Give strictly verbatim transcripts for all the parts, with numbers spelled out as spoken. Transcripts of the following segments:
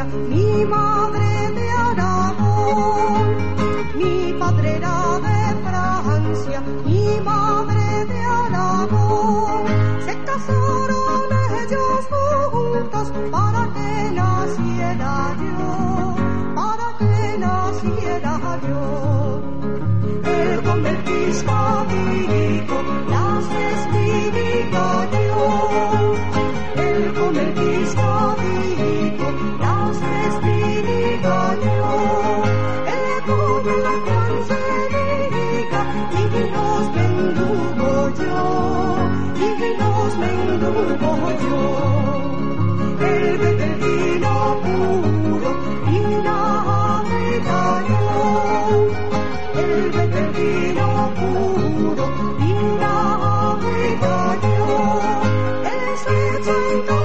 mi madre de Aragón, mi padre era de Francia, mi madre de Aragón. Se casaron ellos juntos para que naciera yo, para que naciera yo. El convertisca dijo, las espíritas yo. El convertisca dijo, las espíritas yo. El gobierno se diga, y los bendugo yo, y los bendugo yo. El vino puro y la vida yo. El vino puro y la vida yo. El sexo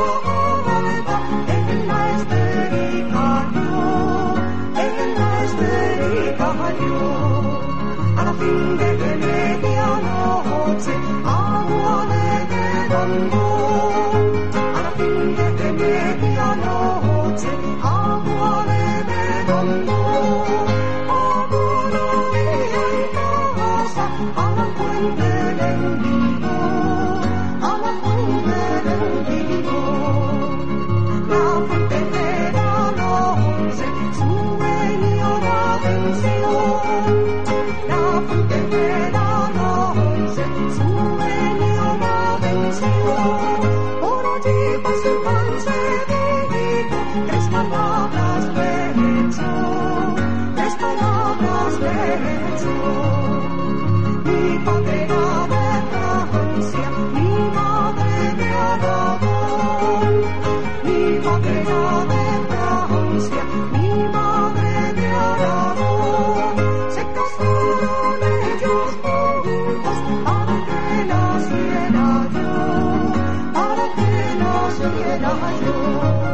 en la esférica yo, en la esférica yo. A la fin de medianoche, agua de verano. A la fin de medianoche, agua de verano. A la fuente del vino, a la fuente del vino. La fuente de la noche, sueño la venció. La fuente de la noche, sueño la venció. Por allí pasó un conseguido, tres palabras le echó, tres palabras le echó. Mi padre era de Francia, mi madre de Aragón. Mi padre era de Francia, mi madre de Aragón. Se casaron ellos juntos para que naciera yo, para que naciera yo.